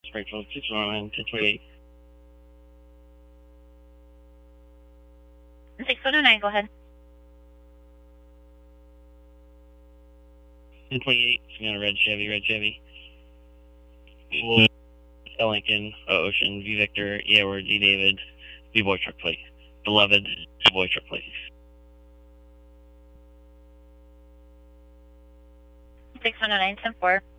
Springfield 619, 1028. 609, go ahead. 1028, on a red Chevy. L Lincoln, Ocean, V Victor, Edward, D David, V Boy truck plate. Beloved, V Boy truck plate. 609, 10-4.